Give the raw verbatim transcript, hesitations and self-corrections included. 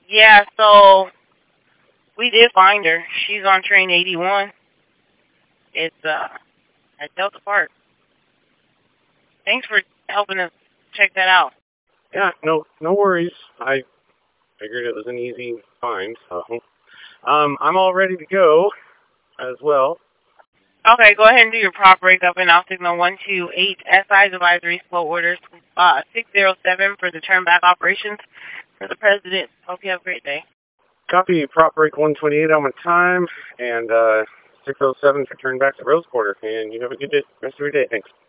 Yeah, so we did find her. She's on train eighty-one. It's uh at Delta Park. Thanks for helping us check that out. Yeah, no, no worries. I figured it was an easy find, so um, I'm all ready to go as well. Okay, go ahead and do your prop breakup, and I'll signal one two eight S I's advisory slow orders uh six zero seven for the turn back operations for the president. Hope you have a great day. Copy, prop break one twenty-eight on my time, and uh, six oh seven for turn back to Rose Quarter, and you have a good day, rest of your day. Thanks.